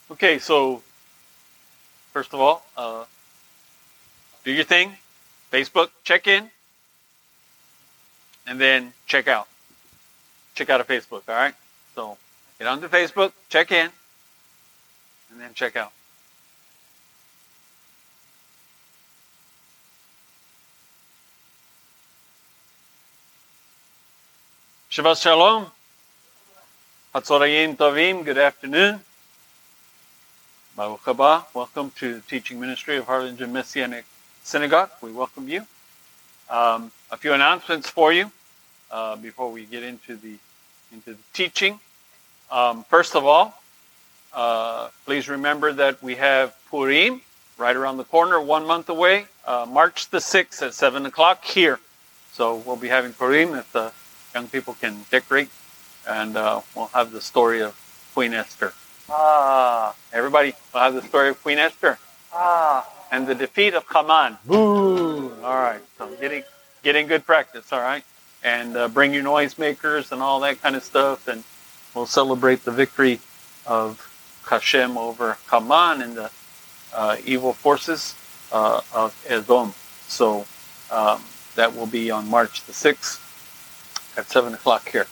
Okay, so first of all, do your thing. Facebook, check in, and then check out. Check out a Facebook, all right? So get onto Facebook, check in, and then check out. Shabbat Shalom. Hatzorayim Tovim, good afternoon. Baruch haba. Welcome to the teaching ministry of Harlingen Messianic Synagogue. We welcome you. A few announcements for you before we get into the teaching. First of all, please remember that we have Purim right around the corner, 1 month away, March the 6th at 7 o'clock here. So we'll be having Purim if the young people can decorate, and we'll have the story of Queen Esther. Everybody will have the story of Queen Esther. And the defeat of Haman. Boo! All right, so getting good practice, all right? And bring your noisemakers and all that kind of stuff, and we'll celebrate the victory of Hashem over Haman and the evil forces of Edom. So that will be on March the 6th at 7 o'clock here.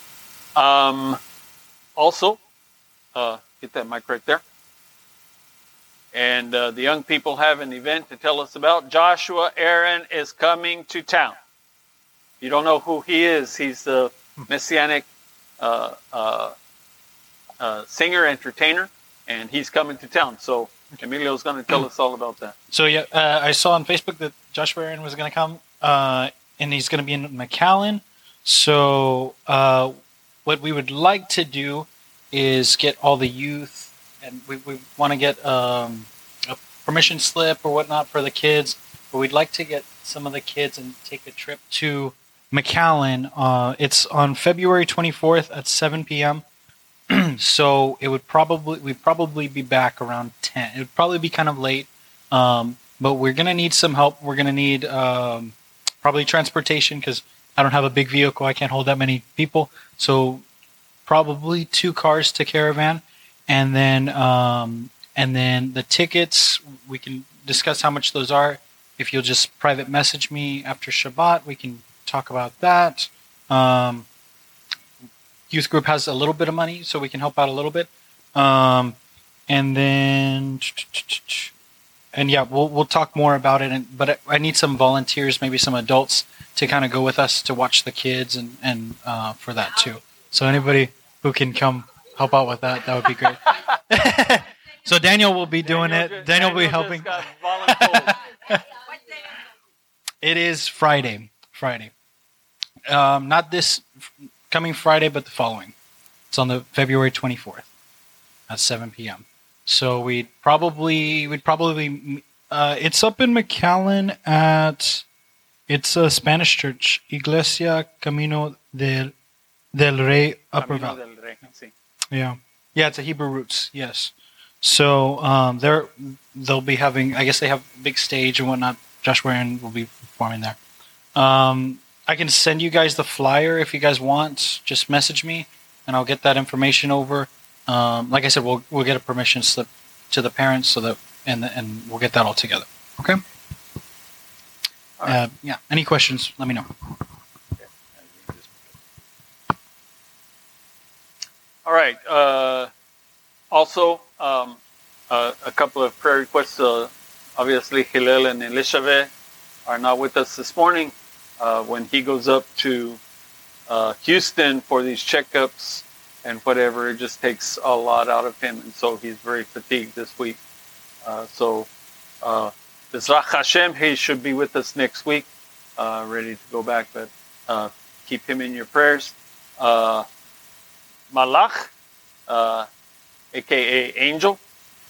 Also, get that mic right there. And the young people have an event to tell us about. Joshua Aaron is coming to town. You don't know who he is. He's the Messianic singer, entertainer, and he's coming to town. So Emilio's going to tell us all about that. So yeah, I saw on Facebook that Joshua Aaron was going to come, and he's going to be in McAllen. So what we would like to do is get all the youth, and we want to get a permission slip or whatnot for the kids. But we'd like to get some of the kids and take a trip to McAllen. It's on February 24th at 7 p.m. So we'd probably be back around 10. It would probably be kind of late, but we're gonna need some help. We're gonna need probably transportation because I don't have a big vehicle. I can't hold that many people. So probably 2 cars to Caravan, and then the tickets. We can discuss how much those are. If you'll just private message me after Shabbat, we can talk about that. Youth group has a little bit of money, so we can help out a little bit. And yeah, we'll talk more about it. But I need some volunteers, maybe some adults, to kind of go with us to watch the kids and for that too. So anybody who can come help out with that would be great. So Daniel will be doing it. Daniel will be helping. It is Friday. Not this coming Friday, but the following. It's on the February 24th at 7 p.m. So we'd probably it's up in McAllen it's a Spanish church, Iglesia Camino del Rey Upper Valley. Yeah, it's a Hebrew roots. Yes. So they'll be having. I guess they have a big stage and whatnot. Joshua Aaron will be performing there. I can send you guys the flyer if you guys want. Just message me, and I'll get that information over. Like I said, we'll get a permission slip to the parents so that and we'll get that all together. Okay. Right. Yeah. Any questions? Let me know. All right. Also, a couple of prayer requests. Obviously, Hillel and Elishave are not with us this morning. When he goes up to Houston for these checkups and whatever, it just takes a lot out of him, and so he's very fatigued this week. B'ezras Hashem, he should be with us next week, ready to go back, but keep him in your prayers. Malach, a.k.a. Angel,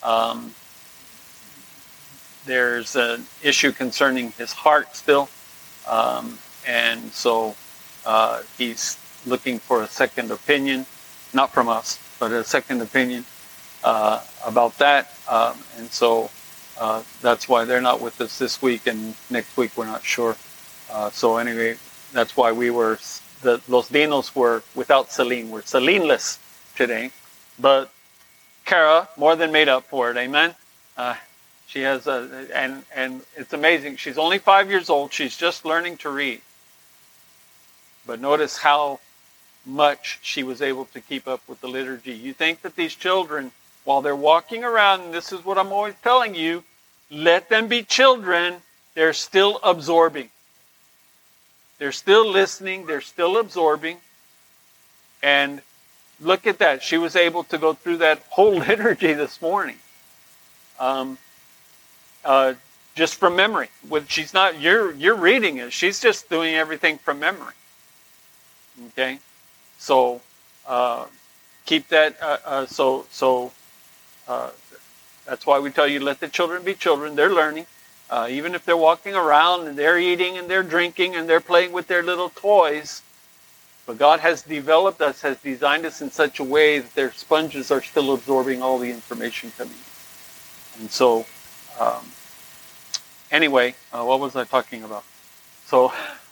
there's an issue concerning his heart still, and so he's looking for a second opinion, not from us, but a second opinion about that, and so that's why they're not with us this week, and next week we're not sure. So anyway, that's why Los Dinos were without Celine. We're Celine-less today, but Kara more than made up for it. Amen. She has and it's amazing. She's only 5 years old. She's just learning to read. But notice how much she was able to keep up with the liturgy. You think that these children, while they're walking around, and this is what I'm always telling you, let them be children, they're still absorbing. They're still listening, they're still absorbing. And look at that. She was able to go through that whole liturgy this morning. Just from memory. She's not, you're reading it. She's just doing everything from memory. Okay? So, keep that, that's why we tell you, let the children be children. They're learning. Even if they're walking around and they're eating and they're drinking and they're playing with their little toys. But God has developed us, has designed us in such a way that their sponges are still absorbing all the information coming in. And so, anyway, what was I talking about? So,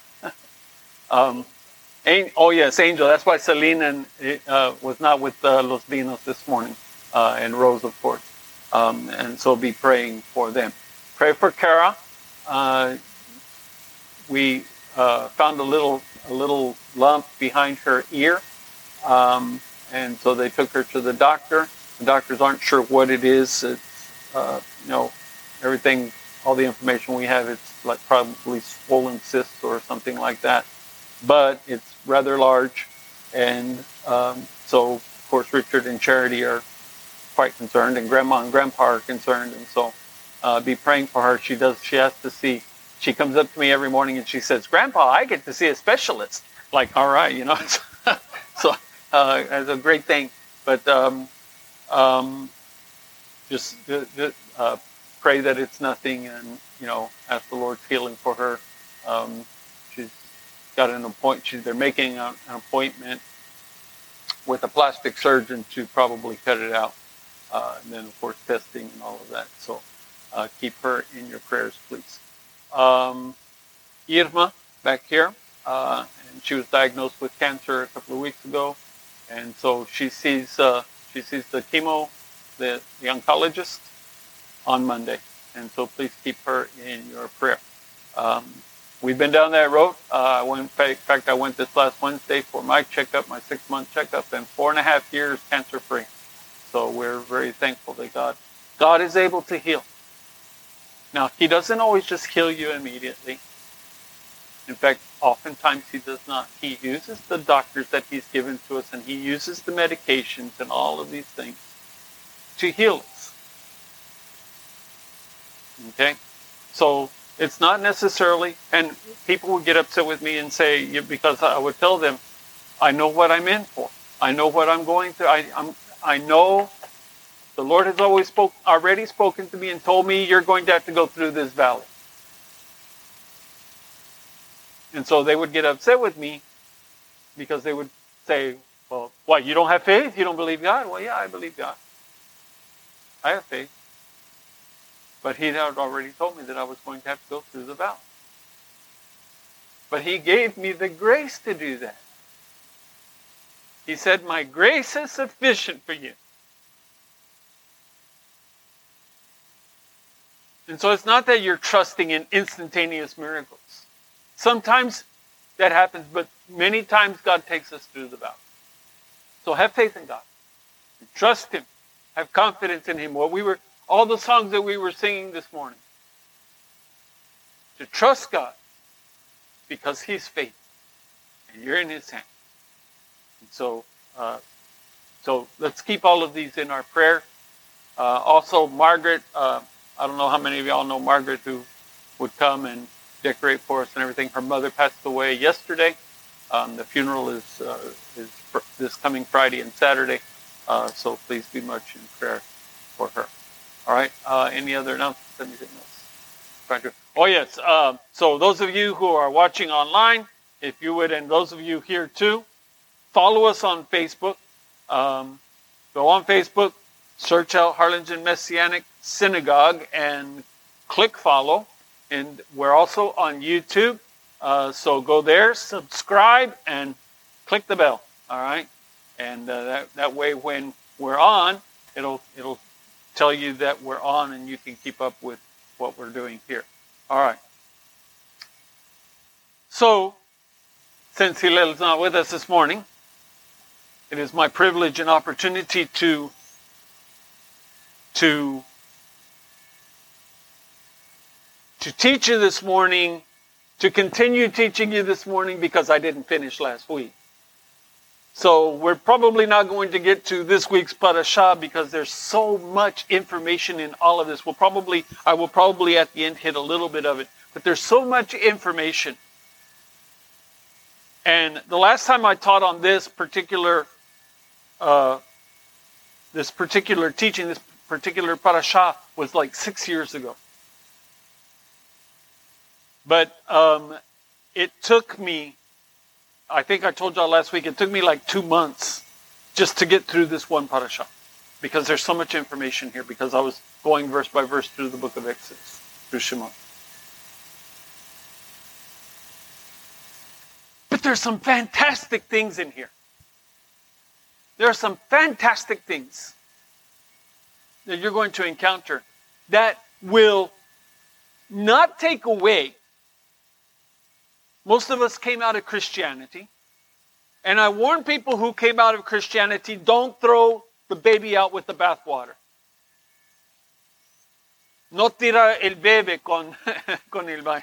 oh yes, Angel. That's why Celine was not with Los Vinos this morning, and Rose, of course. And so be praying for them. Pray for Kara. We found a little lump behind her ear, and so they took her to the doctor. The doctors aren't sure what it is. It's everything, all the information we have, it's like probably swollen cysts or something like that. But it's rather large, and so of course Richard and Charity are quite concerned, and Grandma and Grandpa are concerned, and so be praying for her. She has to see. She comes up to me every morning and she says, "Grandpa, I get to see a specialist." Like, all right, so it's a great thing. But just pray that it's nothing, and ask the Lord's healing for her. She's got an appointment. They're making an appointment with a plastic surgeon to probably cut it out, and then of course testing and all of that. So keep her in your prayers, please. Irma back here, and she was diagnosed with cancer a couple of weeks ago, and so she sees the oncologist on Monday, and so please keep her in your prayer. We've been down that road. I went this last Wednesday for my checkup, my 6-month checkup, and 4.5 years cancer-free. So we're very thankful that God is able to heal. Now, He doesn't always just heal you immediately. In fact, oftentimes He does not. He uses the doctors that He's given to us, and He uses the medications and all of these things to heal us. Okay? So it's not necessarily, and people would get upset with me and say, because I would tell them, I know what I'm in for. I know what I'm going through. I know the Lord has already spoken to me and told me you're going to have to go through this valley. And so they would get upset with me because they would say, well, what, you don't have faith? You don't believe God? Well, yeah, I believe God. I have faith. But He had already told me that I was going to have to go through the valley. But He gave me the grace to do that. He said, my grace is sufficient for you. And so it's not that you're trusting in instantaneous miracles. Sometimes that happens, but many times God takes us through the valley. So have faith in God. Trust Him. Have confidence in Him. All the songs that we were singing this morning. To trust God because He's faithful and you're in His hands. And so let's keep all of these in our prayer. Also, Margaret, I don't know how many of y'all know Margaret, who would come and decorate for us and everything. Her mother passed away yesterday. The funeral is this coming Friday and Saturday. So please be much in prayer for her. All right. Any other announcements? Anything else? Oh, yes. So those of you who are watching online, if you would, and those of you here too, follow us on Facebook. Go on Facebook, search out Harlingen Messianic Synagogue, and click follow. And we're also on YouTube. So go there, subscribe, and click the bell. All right. And that way when we're on, It'll tell you that we're on, and you can keep up with what we're doing here. All right. So, since Hillel is not with us this morning, it is my privilege and opportunity to teach you this morning, to continue teaching you this morning, because I didn't finish last week. So we're probably not going to get to this week's parashah because there's so much information in all of this. I will probably at the end hit a little bit of it, but there's so much information. And the last time I taught on this particular teaching, this particular parashah, was like 6 years ago. But it took me, I think I told y'all last week, it took me like 2 months just to get through this one parashah, because there's so much information here, because I was going verse by verse through the book of Exodus, through Shemot. But there's some fantastic things in here. There are some fantastic things that you're going to encounter that will not take away. Most of us came out of Christianity. And I warn people who came out of Christianity, don't throw the baby out with the bathwater. No tira el bebé con el baño.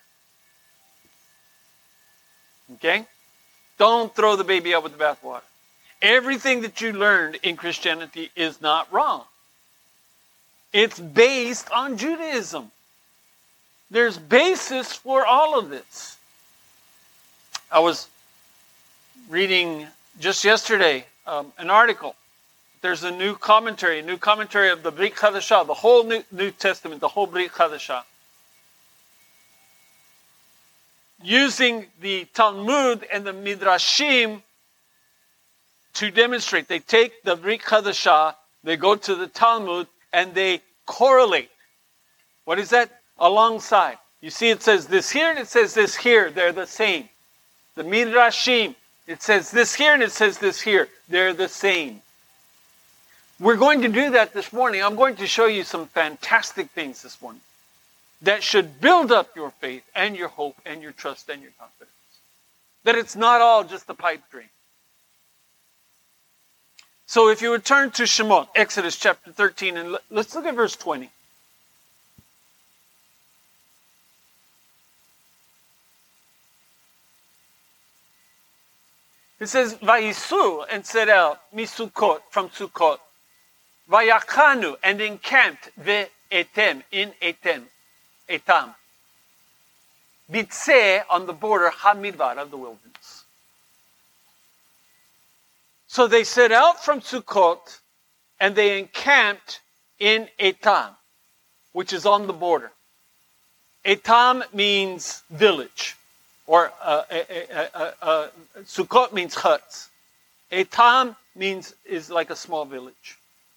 Okay? Don't throw the baby out with the bathwater. Everything that you learned in Christianity is not wrong. It's based on Judaism. There's basis for all of this. I was reading just yesterday an article. There's a new commentary of the Brit Chadashah, the whole New Testament, the whole Brit Chadashah, using the Talmud and the Midrashim to demonstrate. They take the Brit Chadashah, they go to the Talmud, and they correlate. What is that? Alongside. You see, it says this here and it says this here. They're the same. The Midrashim, it says this here and it says this here. They're the same. We're going to do that this morning. I'm going to show you some fantastic things this morning that should build up your faith and your hope and your trust and your confidence. That it's not all just a pipe dream. So if you would turn to Shemot, Exodus chapter 13, and let's look at verse 20. It says, Vayisu, and set out, misukot, from Sukkot, Vayachanu, and encamped, ve'etem, in Etam, Bitzeh, on the border, Hamidbar, of the wilderness. So they set out from Sukkot, and they encamped in Etam, which is on the border. Etam means village. Or Sukkot means huts. Etam is like a small village.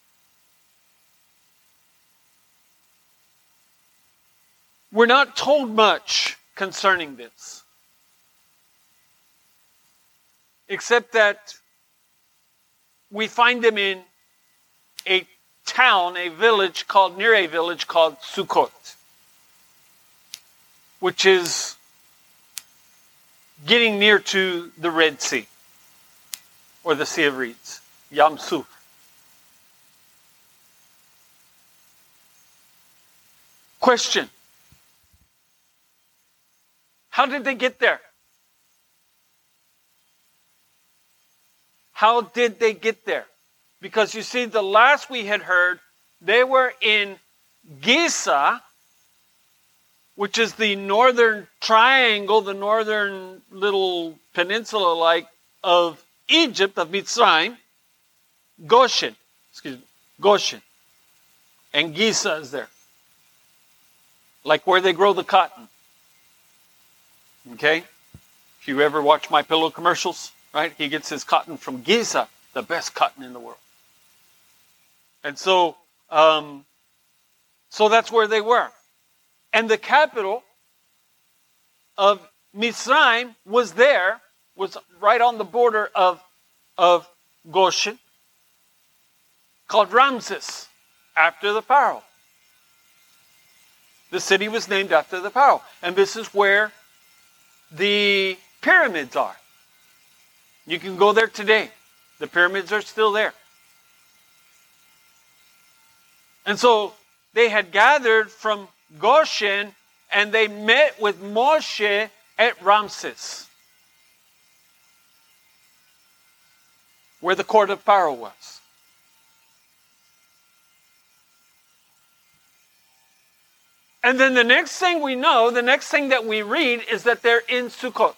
We're not told much concerning this, except that we find them in a town, near a village called Sukkot, which is getting near to the Red Sea, or the Sea of Reeds, Yam Suf. Question. How did they get there? How did they get there? Because you see, the last we had heard, they were in Giza, which is the northern triangle, the northern little peninsula of Egypt, of Mitzrayim, Goshen. And Giza is there. Like where they grow the cotton. Okay? If you ever watch My Pillow commercials, right? He gets his cotton from Giza, the best cotton in the world. And so that's where they were. And the capital of Mitzrayim was right on the border of Goshen, called Ramses, after the pharaoh. The city was named after the pharaoh. And this is where the pyramids are. You can go there today. The pyramids are still there. And so they had gathered from Goshen and they met with Moshe at Ramses, where the court of Pharaoh was. And then the next thing we know, the next thing that we read is that they're in Sukkot.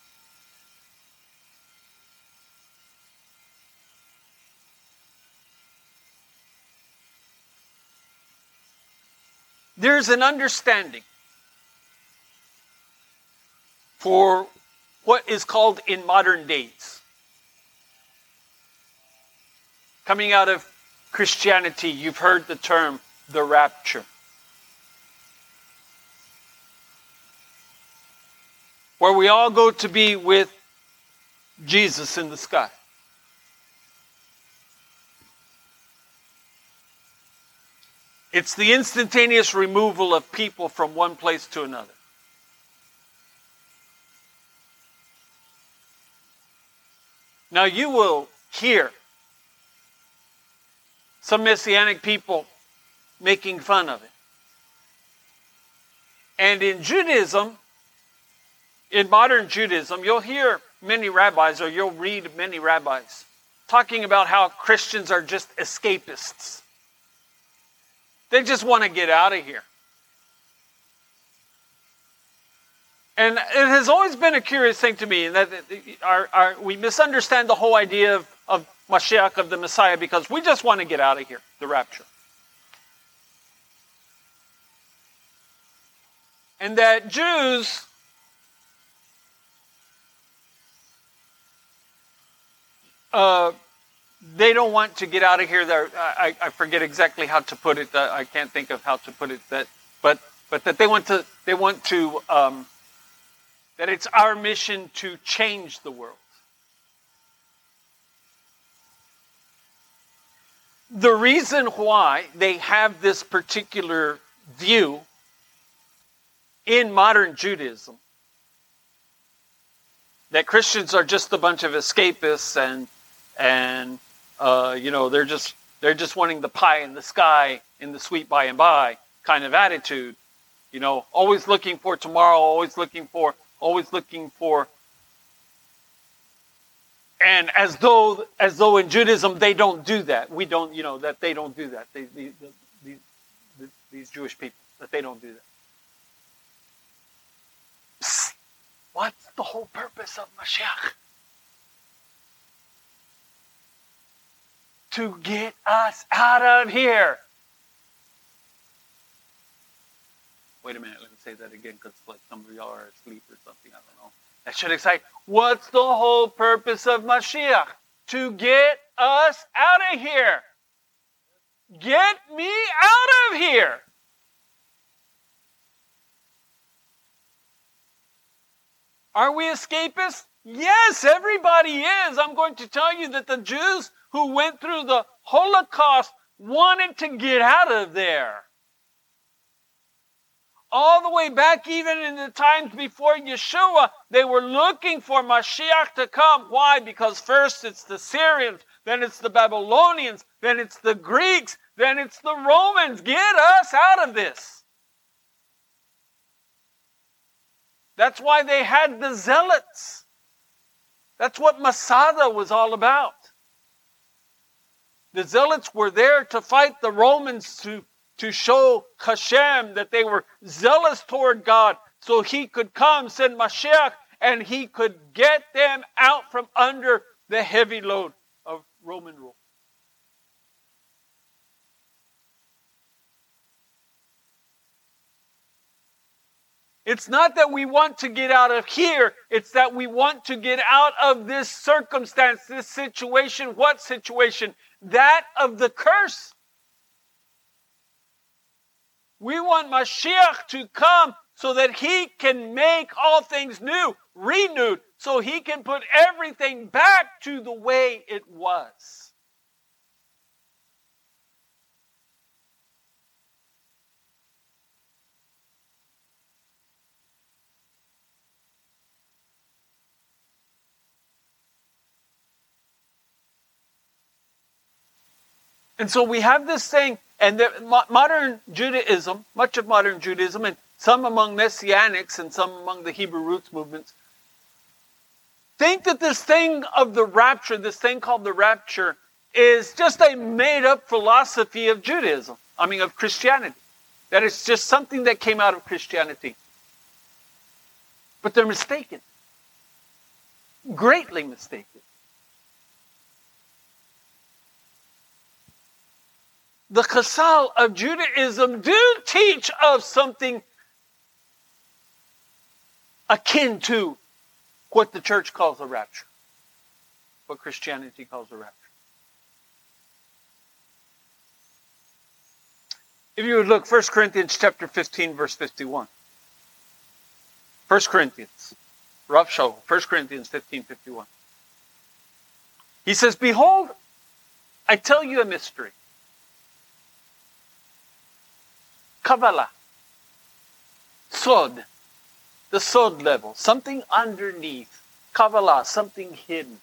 There's an understanding for what is called in modern days. Coming out of Christianity, you've heard the term the rapture. Where we all go to be with Jesus in the sky. It's the instantaneous removal of people from one place to another. Now you will hear some Messianic people making fun of it. And in Judaism, in modern Judaism, you'll hear many rabbis, or you'll read many rabbis, talking about how Christians are just escapists. They just want to get out of here. And it has always been a curious thing to me that we misunderstand the whole idea of Mashiach, of the Messiah, because we just want to get out of here, the rapture. And that Jews they don't want to get out of here. I forget exactly how to put it. I can't think of how to put it. But that they want to that it's our mission to change the world. The reason why they have this particular view in modern Judaism, that Christians are just a bunch of escapists and they're just wanting the pie in the sky in the sweet by and by kind of attitude, always looking for tomorrow, always looking for, and as though in Judaism they don't do that. We don't, that they don't do that. These Jewish people, that they don't do that. Psst. What's the whole purpose of Mashiach? To get us out of here. Wait a minute, let me say that again, because like some of y'all are asleep or something, I don't know. That should excite. What's the whole purpose of Mashiach? To get us out of here. Get me out of here. Are we escapists? Yes, everybody is. I'm going to tell you that the Jews who went through the Holocaust wanted to get out of there. All the way back even in the times before Yeshua, they were looking for Mashiach to come. Why? Because first it's the Syrians, then it's the Babylonians, then it's the Greeks, then it's the Romans. Get us out of this. That's why they had the zealots. That's what Masada was all about. The zealots were there to fight the Romans to show Hashem that they were zealous toward God, so he could come, send Mashiach, and he could get them out from under the heavy load of Roman rule. It's not that we want to get out of here. It's that we want to get out of this circumstance, this situation. What situation? That of the curse. We want Mashiach to come so that he can make all things new, renewed, so he can put everything back to the way it was. And so we have this thing, and modern Judaism, much of modern Judaism, and some among Messianics and some among the Hebrew roots movements, think that this thing of the rapture, this thing called the rapture, is just a made-up philosophy of Judaism. Of Christianity. That it's just something that came out of Christianity. But they're mistaken. Greatly mistaken. The Chazal of Judaism do teach of something akin to what the church calls a rapture. What Christianity calls a rapture. If you would look, 1 Corinthians chapter 15, verse 51. 1 Corinthians. Rav Shaul, 1 Corinthians 15, 51. He says, "Behold, I tell you a mystery. Kabbalah. Sod. The Sod level. Something underneath. Kabbalah. Something hidden.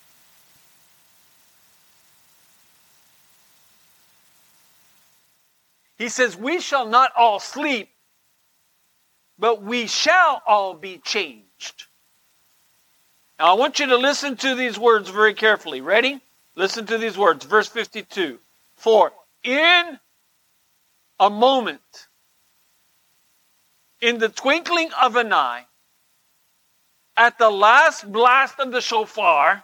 He says, we shall not all sleep, but we shall all be changed." Now I want you to listen to these words very carefully. Ready? Listen to these words. Verse 52. "For in a moment, in the twinkling of an eye, at the last blast of the shofar,"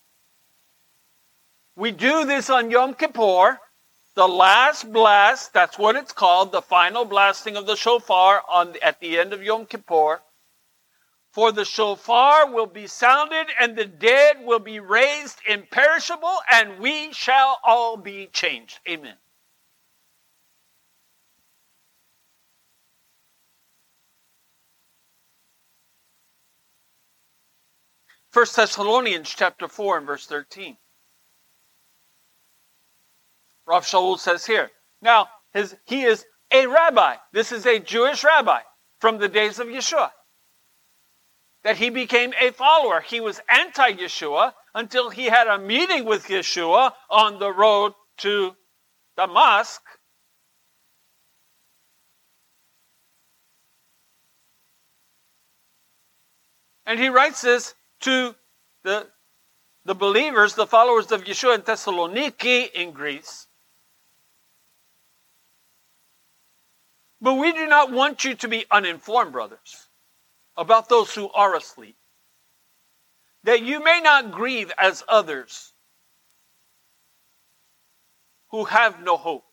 we do this on Yom Kippur, the last blast, that's what it's called, the final blasting of the shofar at the end of Yom Kippur. "For the shofar will be sounded, and the dead will be raised imperishable, and we shall all be changed." Amen. First Thessalonians chapter 4 and verse 13. Rav Shaul says here, now he is a rabbi. This is a Jewish rabbi from the days of Yeshua. That he became a follower. He was anti-Yeshua until he had a meeting with Yeshua on the road to Damascus. And he writes this to the believers, the followers of Yeshua in Thessaloniki in Greece. "But we do not want you to be uninformed, brothers, about those who are asleep, that you may not grieve as others who have no hope.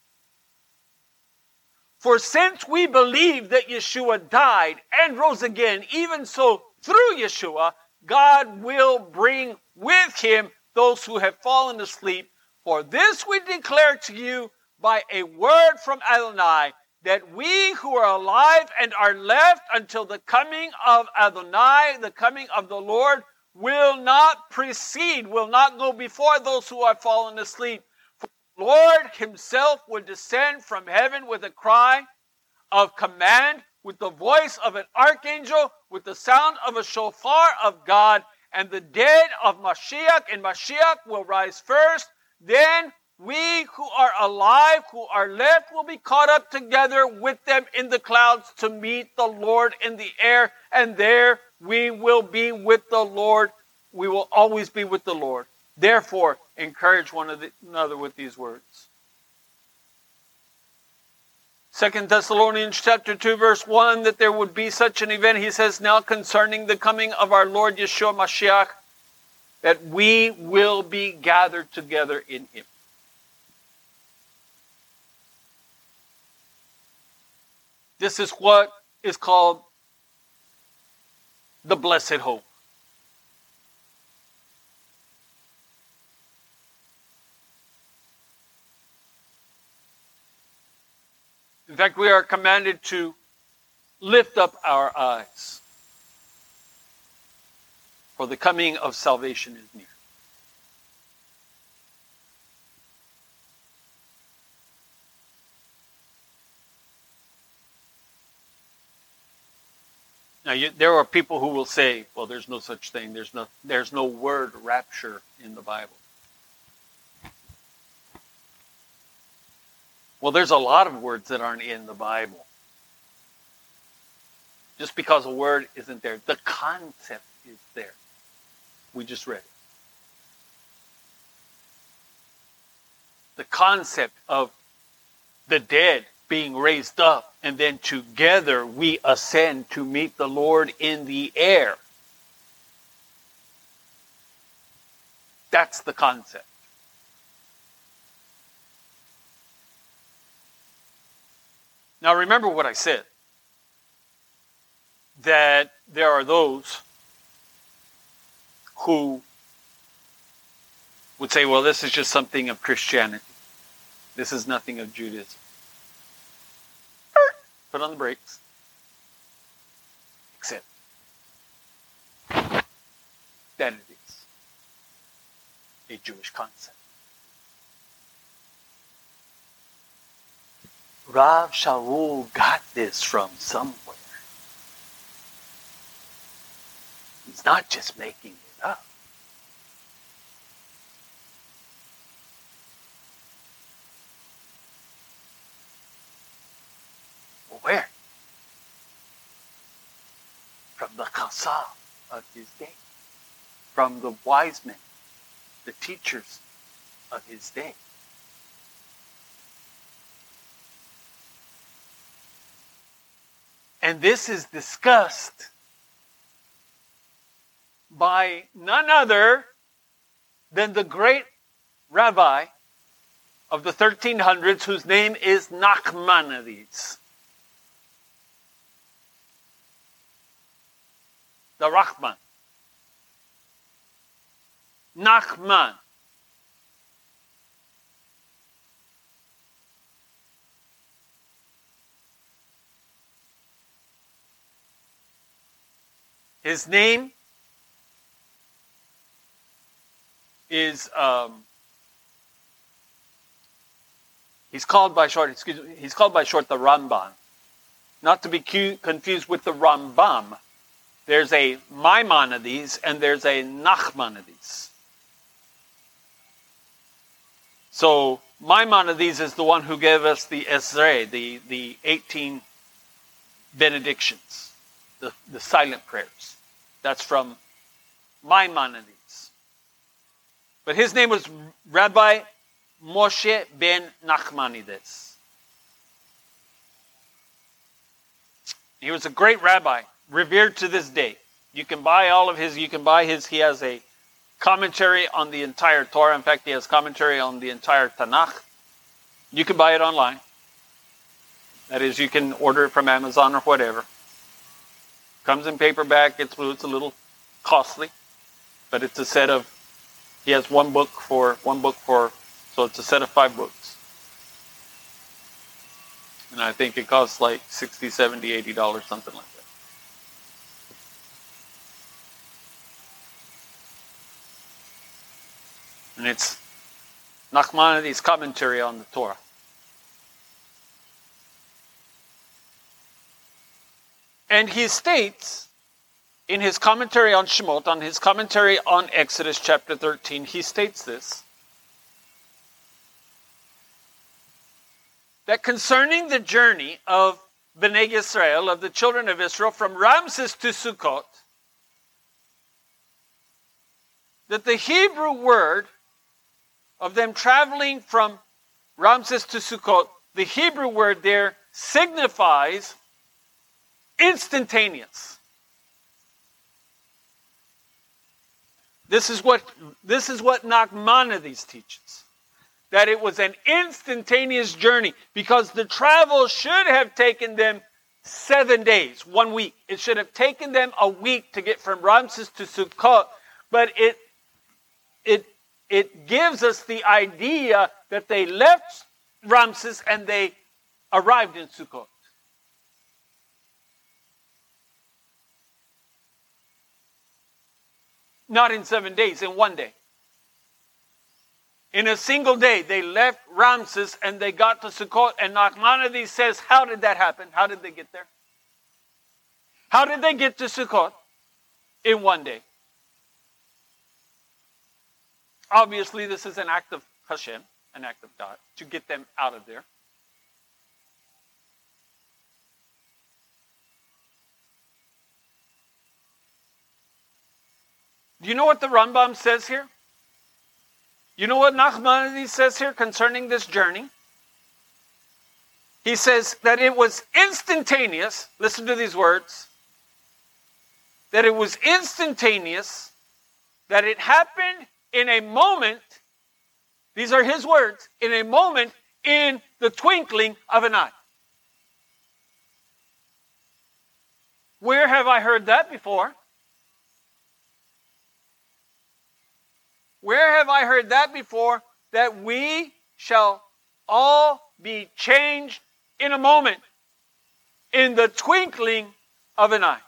For since we believe that Yeshua died and rose again, even so through Yeshua, God will bring with him those who have fallen asleep. For this we declare to you by a word from Adonai, that we who are alive and are left until the coming of Adonai, the coming of the Lord, will not precede, will not go before those who have fallen asleep. For the Lord himself will descend from heaven with a cry of command, with the voice of an archangel, with the sound of a shofar of God, and the dead of Mashiach and Mashiach will rise first. Then we who are alive, who are left, will be caught up together with them in the clouds to meet the Lord in the air, and there we will be with the Lord. We will always be with the Lord. Therefore, encourage one another with these words." 2 Thessalonians chapter 2 verse 1, that there would be such an event. He says, "Now concerning the coming of our Lord Yeshua Mashiach, that we will be gathered together in him." This is what is called the blessed hope. In fact, we are commanded to lift up our eyes, for the coming of salvation is near. Now, there are people who will say, well, there's no such thing. There's no word rapture in the Bible. Well, there's a lot of words that aren't in the Bible. Just because a word isn't there, the concept is there. We just read it. The concept of the dead being raised up, and then together we ascend to meet the Lord in the air. That's the concept. Now remember what I said, that there are those who would say, well, this is just something of Christianity. This is nothing of Judaism. Put on the brakes. Except that it is a Jewish concept. Rav Shaul got this from somewhere. He's not just making it up. Well, where? From the Chazal of his day. From the wise men, the teachers of his day. And this is discussed by none other than the great rabbi of the 1300s, whose name is Nachmanides. The Rachman. Nachman. His name is, he's called by short the Ramban. Not to be confused with the Rambam. There's a Maimonides and there's a Nachmanides. So Maimonides is the one who gave us the Esrei, the 18 benedictions, the silent prayers. That's from Maimonides. But his name was Rabbi Moshe ben Nachmanides. He was a great rabbi, revered to this day. You can buy he has a commentary on the entire Torah. In fact, he has commentary on the entire Tanakh. You can buy it online. That is, you can order it from Amazon or whatever. Comes in paperback. It's a little costly, but it's a set of, he has one book for, so it's a set of 5 books. And I think it costs like $60, $70, $80, something like that. And it's Nachmanides' commentary on the Torah. And he states in his commentary on Shemot, on his commentary on Exodus chapter 13, he states this, that concerning the journey of Bnei Yisrael, of the children of Israel, from Ramses to Sukkot, that the Hebrew word of them traveling from Ramses to Sukkot, the Hebrew word there signifies instantaneous. This is what Nachmanides teaches. That it was an instantaneous journey, because the travel should have taken them 7 days, 1 week. It should have taken them a week to get from Ramses to Sukkot, but it gives us the idea that they left Ramses and they arrived in Sukkot. Not in 7 days, in 1 day. In a single day, they left Ramses and they got to Sukkot. And Nachmanides says, how did that happen? How did they get there? How did they get to Sukkot in 1 day? Obviously, this is an act of Hashem, an act of God, to get them out of there. Do you know what the Rambam says here? You know what Nachmanides says here concerning this journey? He says that it was instantaneous. Listen to these words. That it was instantaneous. That it happened in a moment. These are his words. In a moment, in the twinkling of an eye. Where have I heard that before? Where have I heard that before? That we shall all be changed in a moment, in the twinkling of an eye.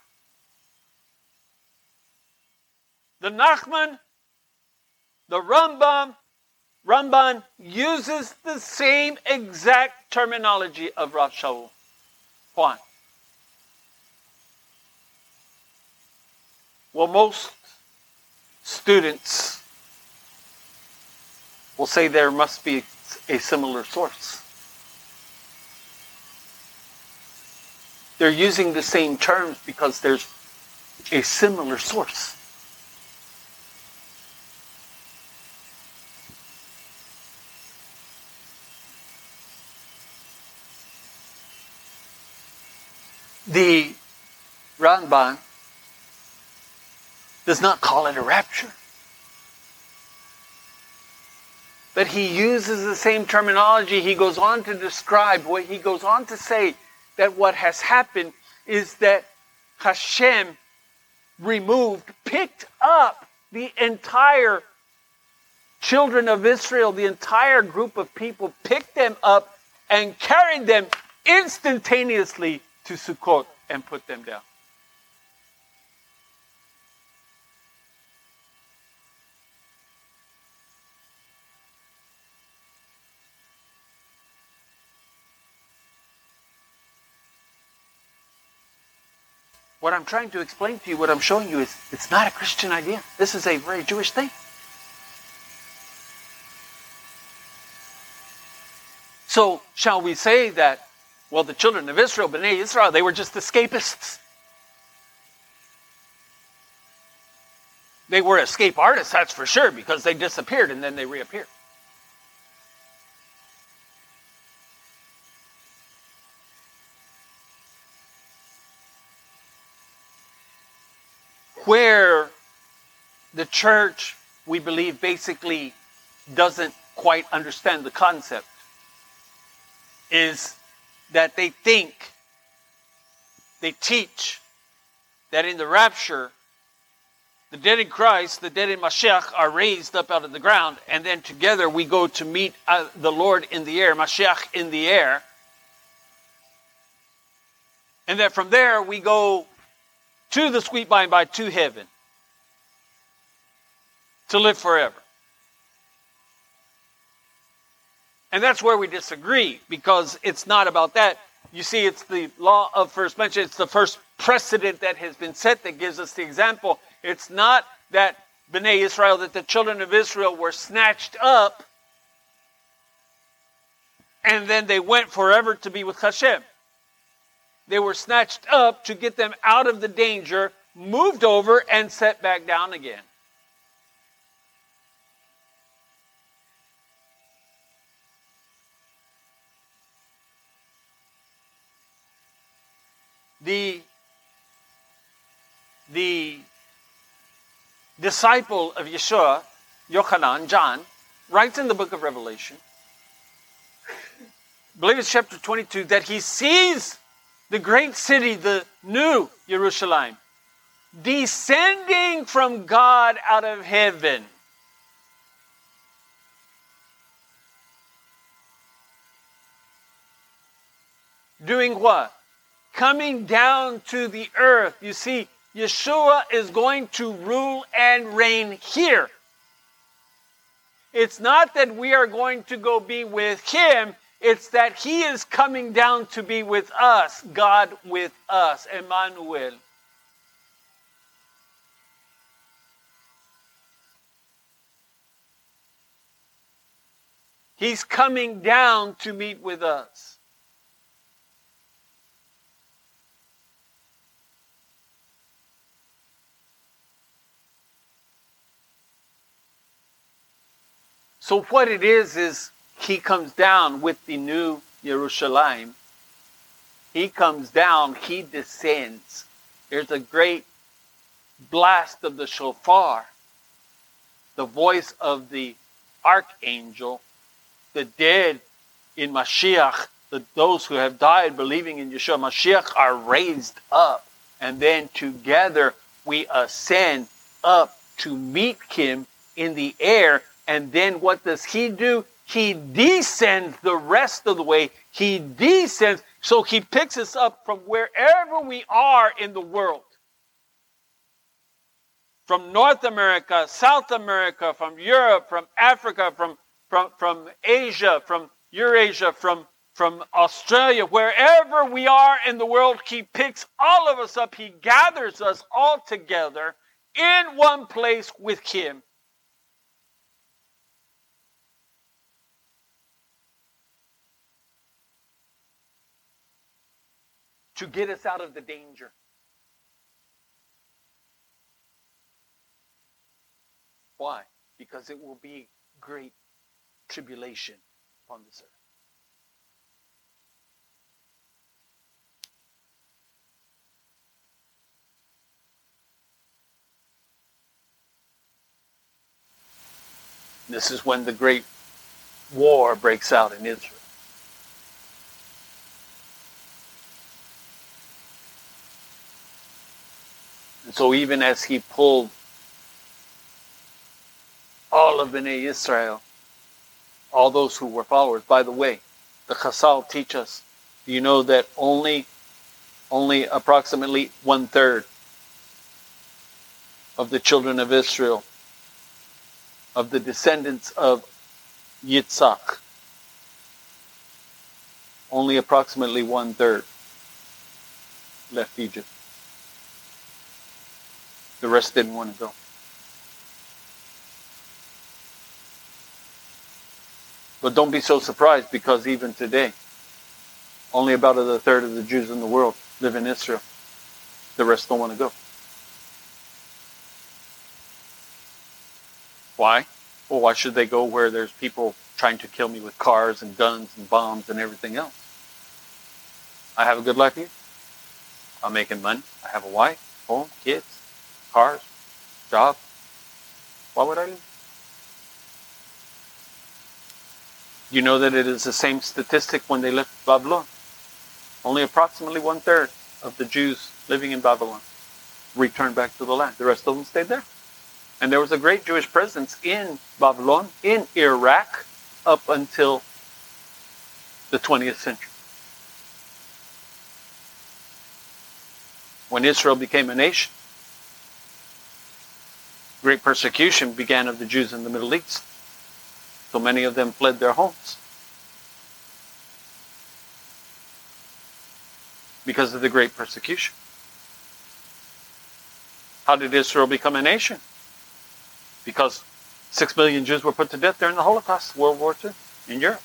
The Nachman, the Ramban uses the same exact terminology of Rav Shaul. Why? Well, most students will say there must be a similar source. They're using the same terms because there's a similar source. The Ramban does not call it a rapture. But he uses the same terminology. He goes on to describe, he goes on to say that what has happened is that Hashem picked up the entire children of Israel, the entire group of people, picked them up and carried them instantaneously to Sukkot and put them down. What I'm trying to explain to you, what I'm showing you is it's not a Christian idea. This is a very Jewish thing. So, shall we say that, well, the children of Israel, Bnei Israel, they were just escapists? They were escape artists, that's for sure, because they disappeared and then they reappeared. Where the church, we believe, basically doesn't quite understand the concept is that they teach that in the rapture, the dead in Christ, the dead in Mashiach are raised up out of the ground, and then together we go to meet the Lord in the air, Mashiach in the air, and that from there we go to the sweet by and by, to heaven, to live forever. And that's where we disagree, because it's not about that. You see, it's the law of first mention. It's the first precedent that has been set that gives us the example. It's not that Bnei Israel, that the children of Israel were snatched up and then they went forever to be with Hashem. They were snatched up to get them out of the danger, moved over, and set back down again. The disciple of Yeshua, Yochanan, John, writes in the book of Revelation, I believe it's chapter 22, that he sees the great city, the new Jerusalem, descending from God out of heaven. Doing what? Coming down to the earth. You see, Yeshua is going to rule and reign here. It's not that we are going to go be with him. It's that he is coming down to be with us, God with us, Emmanuel. He's coming down to meet with us. So what it is he comes down with the new Jerusalem. He comes down, he descends. There's a great blast of the shofar, the voice of the archangel. The dead in Mashiach, those who have died believing in Yeshua Mashiach, are raised up. And then together we ascend up to meet him in the air. And then what does he do? He descends the rest of the way. He descends. So he picks us up from wherever we are in the world. From North America, South America, from Europe, from Africa, from Asia, from Eurasia, from Australia, wherever we are in the world, he picks all of us up. He gathers us all together in one place with him. To get us out of the danger. Why? Because it will be great tribulation upon this earth. This is when the great war breaks out in Israel. And so even as he pulled all of Bnei Israel, all those who were followers. By the way, the Chazal teach us, do you know that only approximately 1/3 of the children of Israel, of the descendants of Yitzhak, only approximately 1/3 left Egypt. The rest didn't want to go. But don't be so surprised, because even today, only about 1/3 of the Jews in the world live in Israel. The rest don't want to go. Why? Well, why should they go where there's people trying to kill me with cars and guns and bombs and everything else? I have a good life here. I'm making money. I have a wife, home, kids, cars, job. Why would I leave? You know that it is the same statistic when they left Babylon. Only approximately 1/3 of the Jews living in Babylon returned back to the land. The rest of them stayed there. And there was a great Jewish presence in Babylon, in Iraq, up until the 20th century. When Israel became a nation, great persecution began of the Jews in the Middle East. So many of them fled their homes because of the great persecution. How did Israel become a nation? Because 6 million Jews were put to death during the Holocaust, World War II, in Europe.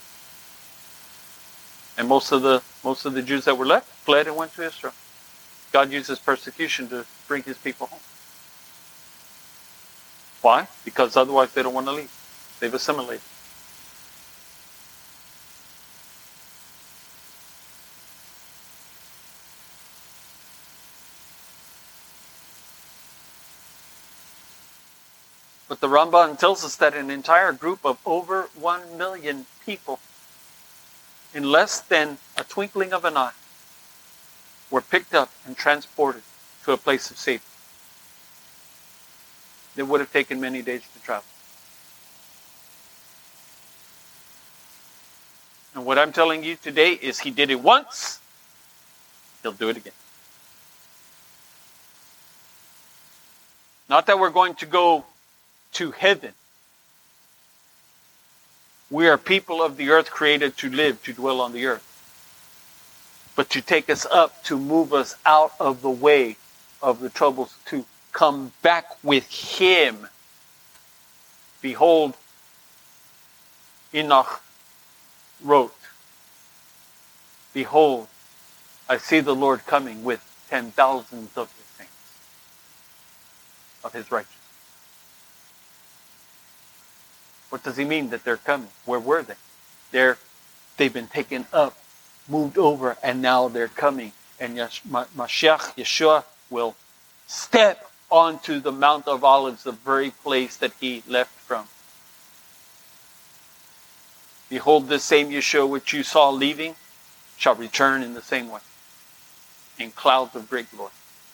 And most of the Jews that were left fled and went to Israel. God uses persecution to bring his people home. Why? Because otherwise they don't want to leave. They've assimilated. But the Ramban tells us that an entire group of over 1 million people, in less than a twinkling of an eye, were picked up and transported to a place of safety. It would have taken many days to travel. And what I'm telling you today is he did it once, he'll do it again. Not that we're going to go to heaven. We are people of the earth, created to live, to dwell on the earth. But to take us up, to move us out of the way of the troubles, to come back with him. Behold, Enoch wrote, behold, I see the Lord coming with 10,000s of his saints, of his righteousness. What does he mean that they're coming? Where were they? They've been taken up, moved over, and now they're coming. And Mashiach, Yeshua, will step onto the Mount of Olives, the very place that he left from. Behold, this same Yeshua which you saw leaving shall return in the same way, in clouds of great glory.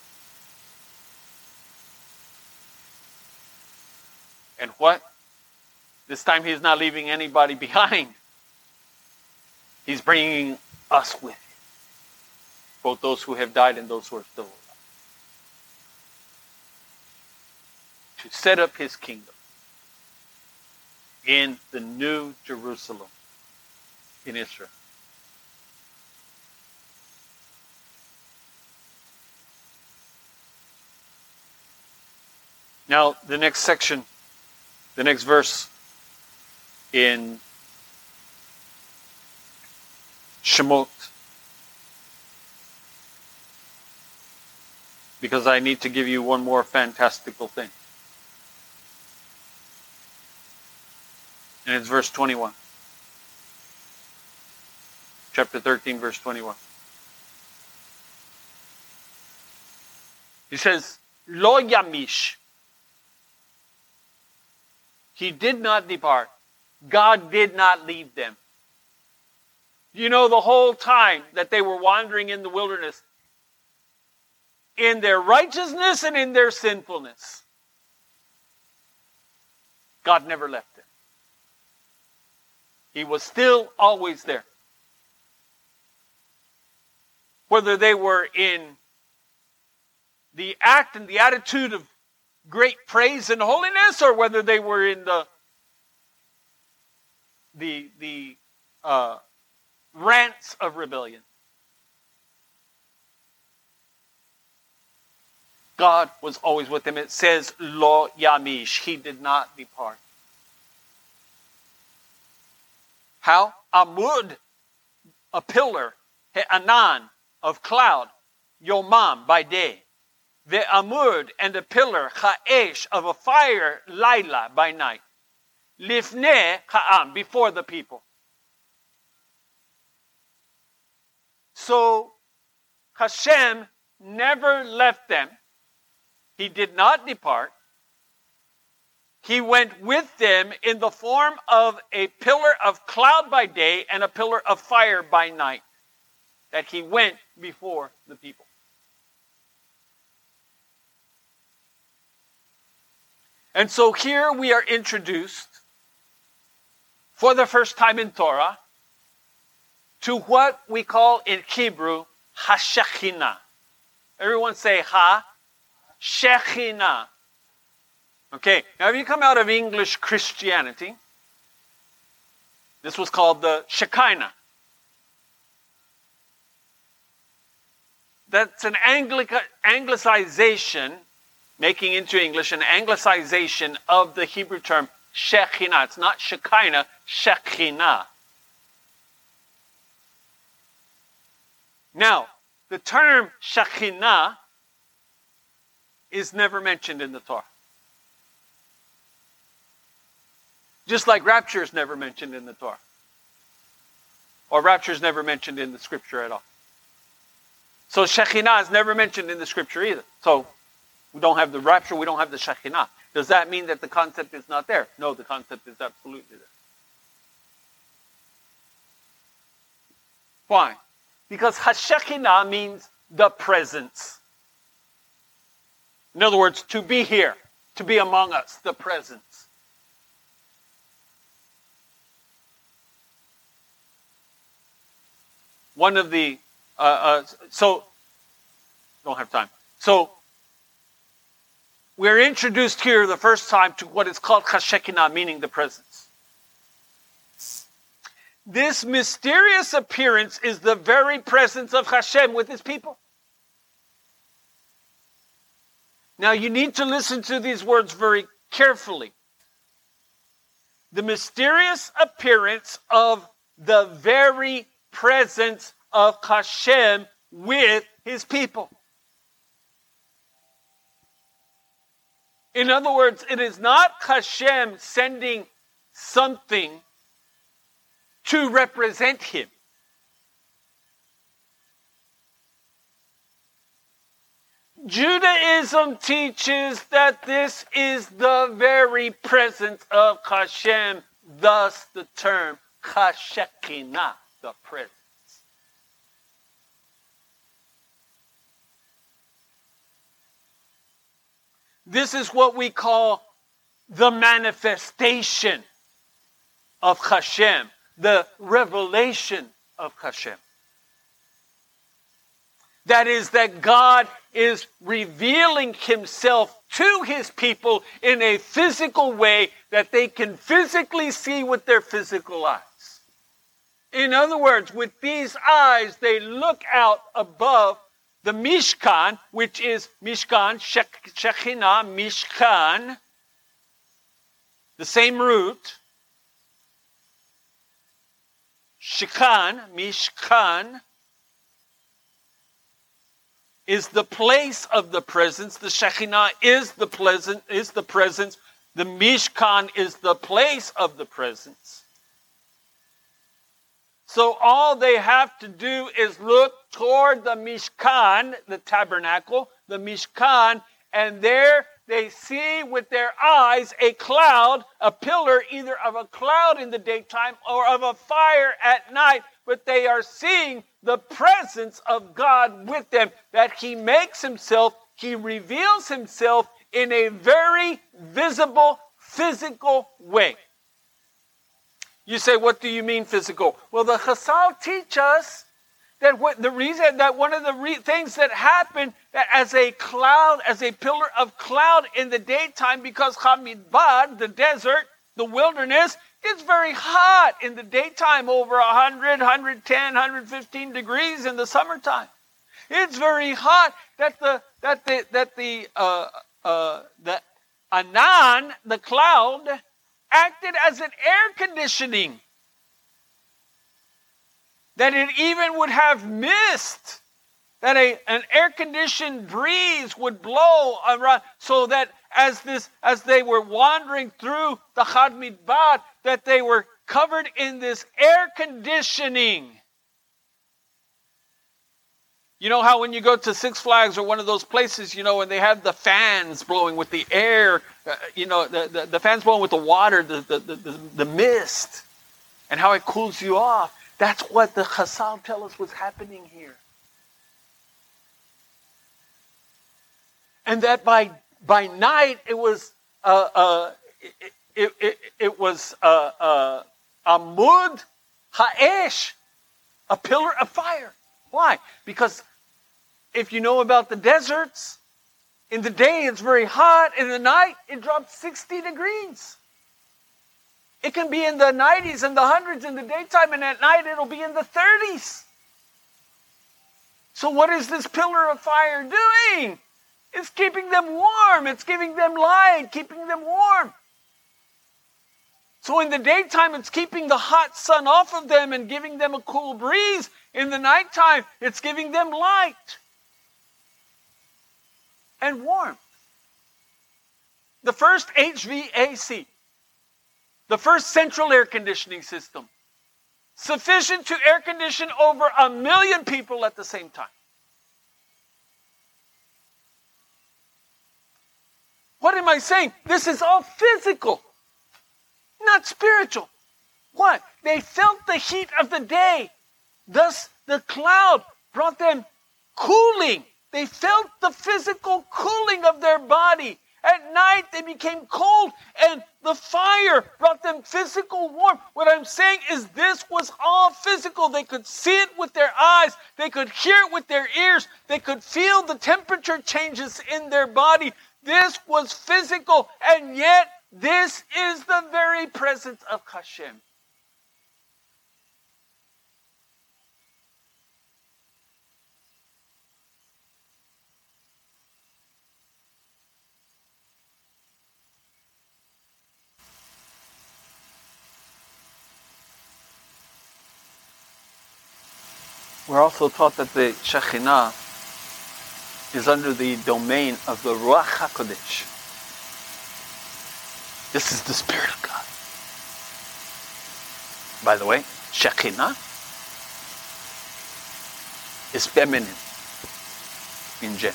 And what? This time he's not leaving anybody behind. He's bringing us with him. Both those who have died and those who are still alive. To set up his kingdom in the new Jerusalem in Israel. Now, the next section, the next verse in Shemot, because I need to give you one more fantastical thing. And it's verse 21. Chapter 13, verse 21. He says, Lo yamish. He did not depart. God did not leave them. You know, the whole time that they were wandering in the wilderness, in their righteousness and in their sinfulness, God never left them. He was still always there. Whether they were in the act and the attitude of great praise and holiness, or whether they were in the rants of rebellion, God was always with them. It says, Lo yamish. He did not depart. How? Amud, a pillar, He'anan, of cloud, Yomam, by day. Ve'amud, and a pillar, Ha'esh, of a fire, Laila, by night. Lifnei Ha'am, before the people. So, Hashem never left them. He did not depart. He went with them in the form of a pillar of cloud by day and a pillar of fire by night, that he went before the people. And so here we are introduced for the first time in Torah to what we call in Hebrew HaShekhinah. Everyone say Ha-Shekhinah. Okay, now if you come out of English Christianity, this was called the Shekinah. That's an anglicization, making into English an anglicization of the Hebrew term Shekhinah. It's not Shekinah, Shekhinah. Now, the term Shekhinah is never mentioned in the Torah. Just like rapture is never mentioned in the Torah. Or rapture is never mentioned in the scripture at all. So Shekhinah is never mentioned in the scripture either. So we don't have the rapture, we don't have the Shekhinah. Does that mean that the concept is not there? No, the concept is absolutely there. Why? Because HaShekhinah means the presence. In other words, to be here, to be among us, the presence. One of the, don't have time. So, we're introduced here the first time to what is called HaShekhinah, meaning the presence. This mysterious appearance is the very presence of Hashem with his people. Now you need to listen to these words very carefully. The mysterious appearance of the very presence of Hashem with his people. In other words, it is not Hashem sending something to represent him. Judaism teaches that this is the very presence of Hashem, thus the term Hashekinah, the presence. This is what we call the manifestation of Hashem, the revelation of Hashem. That is, that God is revealing himself to his people in a physical way that they can physically see with their physical eyes. In other words, with these eyes, they look out above the Mishkan, which is Mishkan, Shekhinah, Mishkan, the same root. Shekhan, Mishkan, is the place of the presence. The Shekhinah is the presence. The Mishkan is the place of the presence. So all they have to do is look toward the Mishkan, the tabernacle, the Mishkan, and there they see with their eyes a cloud, a pillar, either of a cloud in the daytime or of a fire at night, but they are seeing the presence of God with them, that he makes himself, he reveals himself in a very visible, physical way. You say, what do you mean physical? Well, the Chazal teach us that the reason that one of the things that happen that as a cloud, as a pillar of cloud in the daytime, because Hamidbar, the desert, the wilderness, it's very hot in the daytime, over 100, 110, 115 degrees in the summertime. It's very hot that the Anan, the cloud, acted as an air conditioning. That it even would have mist, that an air-conditioned breeze would blow around, so that as they were wandering through the Chad Midbar, that they were covered in this air conditioning. You know how when you go to Six Flags or one of those places, and they have the fans blowing with the air, the fans blowing with the water, the mist, and how it cools you off. That's what the Chazal tell us was happening here. And that by night it was Amud Ha'esh, a pillar of fire. Why? Because if you know about the deserts, in the day it's very hot, in the night it drops 60 degrees. It can be in the 90s and the hundreds in the daytime, and at night it'll be in the 30s. So what is this pillar of fire doing? It's keeping them warm. It's giving them light, keeping them warm. So in the daytime, it's keeping the hot sun off of them and giving them a cool breeze. In the nighttime, it's giving them light and warmth. The first HVAC, the first central air conditioning system, sufficient to air condition over 1 million people at the same time. What am I saying? This is all physical, not spiritual. What? They felt the heat of the day. Thus, the cloud brought them cooling. They felt the physical cooling of their body. At night, they became cold, and the fire brought them physical warmth. What I'm saying is this was all physical. They could see it with their eyes. They could hear it with their ears. They could feel the temperature changes in their body. This was physical, and yet this is the very presence of Hashem. We're also taught that the Shekhinah is under the domain of the Ruach HaKodesh. This is the Spirit of God. By the way, Shekinah is feminine in gender.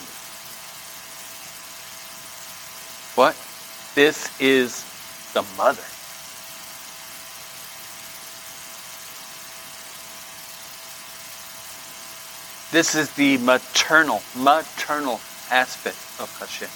What? This is the mother. This is the maternal aspect of Hashem.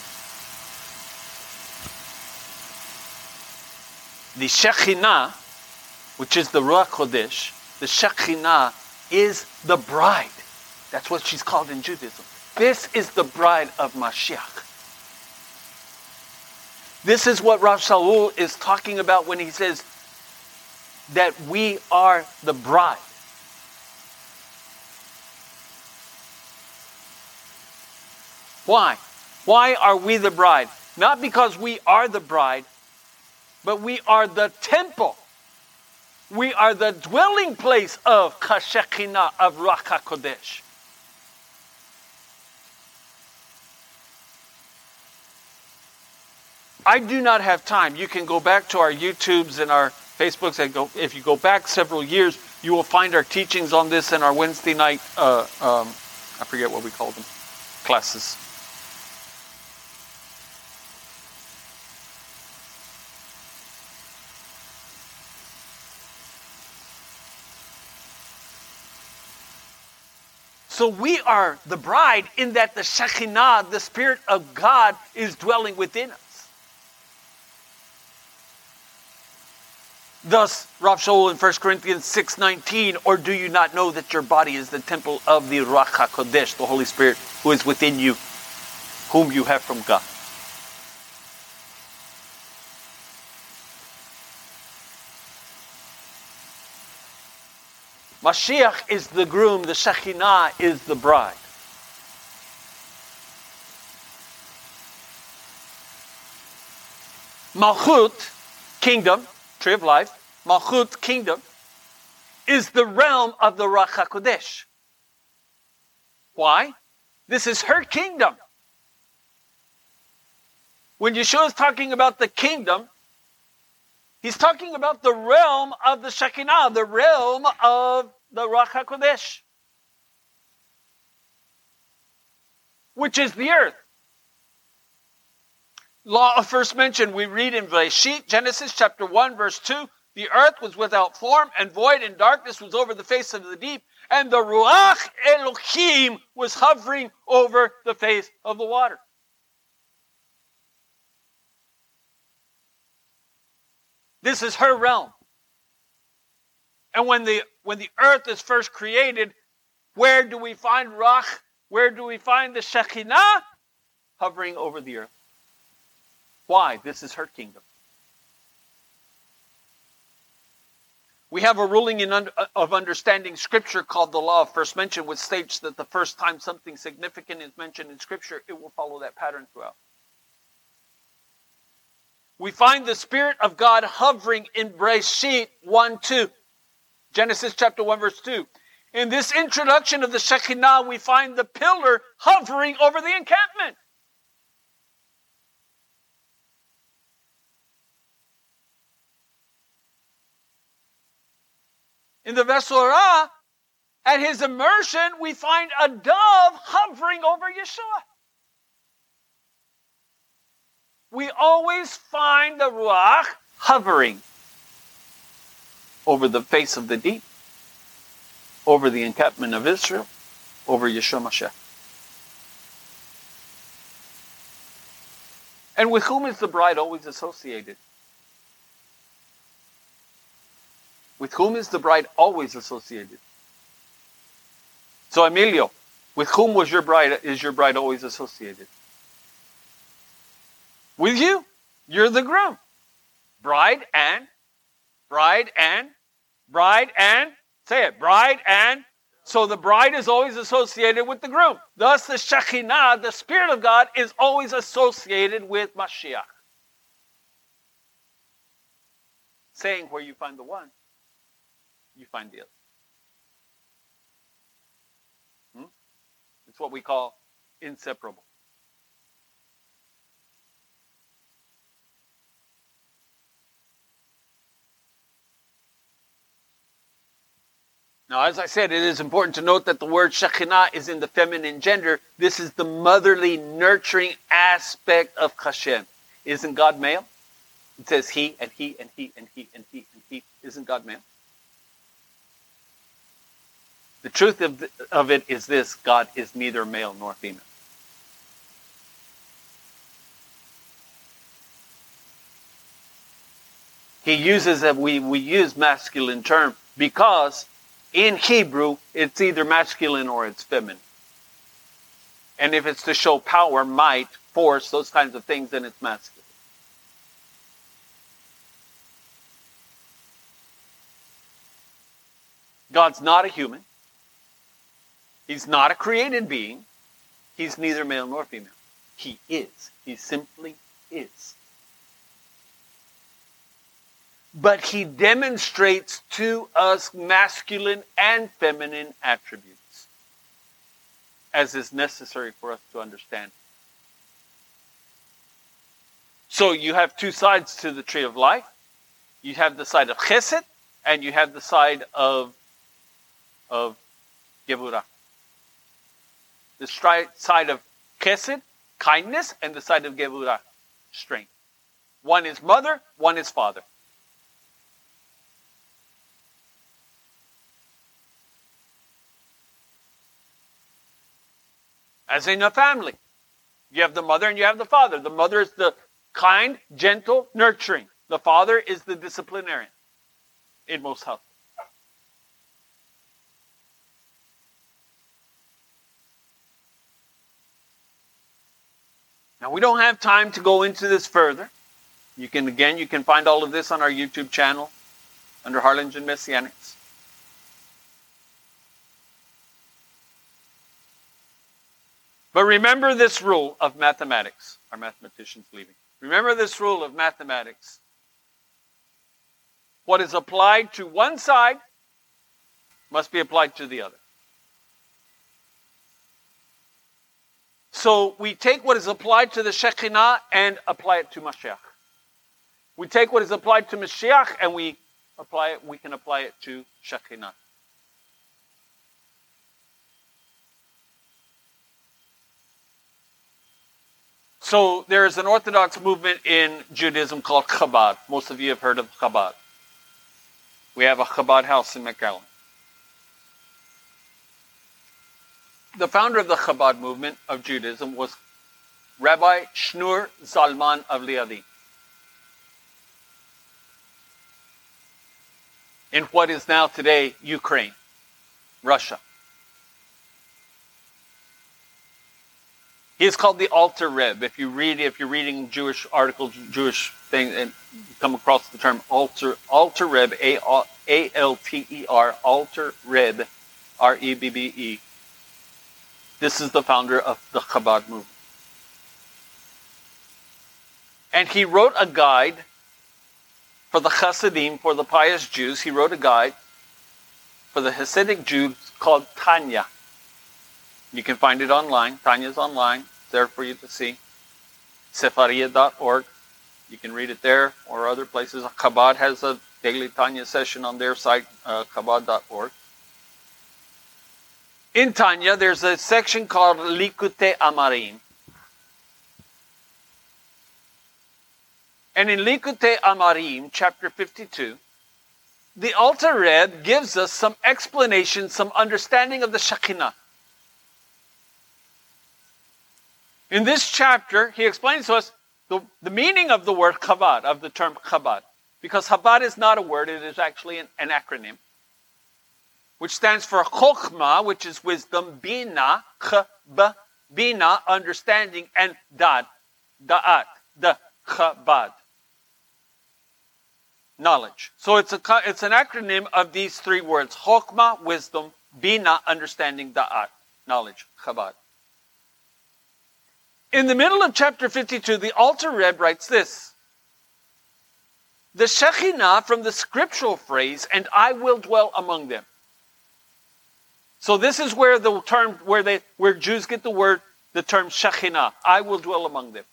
The Shekinah, which is the Ruach Kodesh, the Shekinah is the bride. That's what she's called in Judaism. This is the bride of Mashiach. This is what Rav Shaul is talking about when he says that we are the bride. Why? Why are we the bride? Not because we are the bride, but we are the temple. We are the dwelling place of Shekinah, of Ruach HaKodesh. I do not have time. You can go back to our YouTubes and our Facebooks and go. If you go back several years, you will find our teachings on this in our Wednesday night, I forget what we call them, classes. So we are the bride in that the Shekinah, the Spirit of God, is dwelling within us. Thus, Rav Shaul in 1 Corinthians 6:19, or do you not know that your body is the temple of the Ruach HaKodesh, the Holy Spirit, who is within you, whom you have from God? Mashiach is the groom, the Shekinah is the bride. Malchut, kingdom, tree of life, Malchut, kingdom, is the realm of the Ruach HaKodesh. Why? This is her kingdom. When Yeshua is talking about the kingdom, he's talking about the realm of the Shekinah, the realm of the Ruach HaKodesh, which is the earth. Law of first mention, we read in Bereshit, Genesis chapter 1, verse 2, the earth was without form and void, and darkness was over the face of the deep, and the Ruach Elohim was hovering over the face of the water. This is her realm. And when the earth is first created, where do we find Ruach? Where do we find the Shekinah? Hovering over the earth. Why? This is her kingdom. We have a ruling of understanding Scripture called the law of first mention, which states that the first time something significant is mentioned in Scripture, it will follow that pattern throughout. We find the Spirit of God hovering in Bereshit 1:2. Genesis chapter 1, verse 2. In this introduction of the Shekinah, we find the pillar hovering over the encampment. In the Vesorah, at his immersion, we find a dove hovering over Yeshua. We always find the Ruach hovering over the face of the deep, over the encampment of Israel, over Yeshua Mashiach. And with whom is the bride always associated? With whom is the bride always associated? So Emilio, with whom is your bride always associated? With you. You're the groom. Bride and, say it, bride and. So the bride is always associated with the groom. Thus the Shekinah, the Spirit of God, is always associated with Mashiach. Saying where you find the one, you find the other. It's what we call inseparable. Now, as I said, it is important to note that the word Shekhinah is in the feminine gender. This is the motherly, nurturing aspect of Hashem. Isn't God male? It says he and he and he and he and he and he. Isn't God male? The truth of it is this: God is neither male nor female. He uses we use masculine term because in Hebrew it's either masculine or it's feminine. And if it's to show power, might, force, those kinds of things, then it's masculine. God's not a human. He's not a created being. He's neither male nor female. He is. He simply is. But he demonstrates to us masculine and feminine attributes, as is necessary for us to understand. So you have two sides to the tree of life. You have the side of chesed, and you have the side of Gevurah. The side of chesed, kindness, and the side of Gevurah, strength. One is mother, one is father. As in a family, you have the mother and you have the father. The mother is the kind, gentle, nurturing. The father is the disciplinarian in most households. Now, we don't have time to go into this further. You can find all of this on our YouTube channel under Harlingen Messianics. But remember this rule of mathematics. Our mathematician's leaving. Remember this rule of mathematics. What is applied to one side must be applied to the other. So we take what is applied to the Shekhinah and apply it to Mashiach. We take what is applied to Mashiach and we can apply it to Shekhinah. So there is an Orthodox movement in Judaism called Chabad. Most of you have heard of Chabad. We have a Chabad house in McAllen. The founder of the Chabad movement of Judaism was Rabbi Shneur Zalman of Liadi. In what is now today Ukraine, Russia. He is called the Alter Reb. If you're reading Jewish articles, Jewish things, and you come across the term Alter Reb, A-L-T-E-R, Alter Reb, R-E-B-B-E. This is the founder of the Chabad movement. And he wrote a guide for the Hasidim, for the pious Jews. He wrote a guide for the Hasidic Jews called Tanya. You can find it online. Tanya's online. It's there for you to see. Sefaria.org. You can read it there or other places. Chabad has a daily Tanya session on their site, Chabad.org. In Tanya, there's a section called Likutei Amarim. And in Likutei Amarim, chapter 52, the Alter Reb gives us some explanation, some understanding of the Shekhinah. In this chapter, he explains to us the meaning of the word Chabad, of the term Chabad. Because Chabad is not a word, it is actually an acronym, which stands for Chokhmah, which is wisdom, Bina, Bina, understanding, and Da'at, the Chabad, knowledge. So it's an acronym of these three words: Chokhmah, wisdom; Bina, understanding; Da'at, knowledge, Chabad. In the middle of chapter 52, the Alter Reb writes this: the Shekhinah, from the scriptural phrase, and I will dwell among them. So this is where the term, where Jews get the term Shekhinah, I will dwell among them.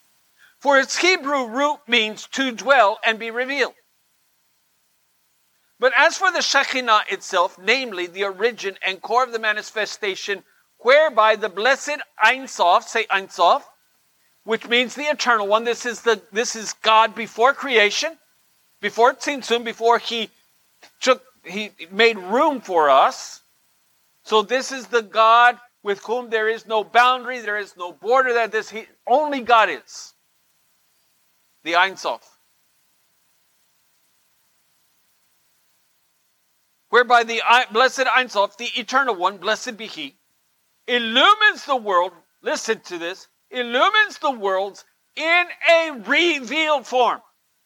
For its Hebrew root means to dwell and be revealed. But as for the Shekinah itself, namely the origin and core of the manifestation, whereby the blessed Ein Sof, say Ein Sof, which means the eternal one. This is God before creation, before Tzimtzum, before he made room for us. So this is the God with whom there is no boundary, there is no border, only God is. The Ein Sof. Whereby the blessed Ein Sof, the eternal one, blessed be he, illumines the world, listen to this, illumines the worlds in a revealed form.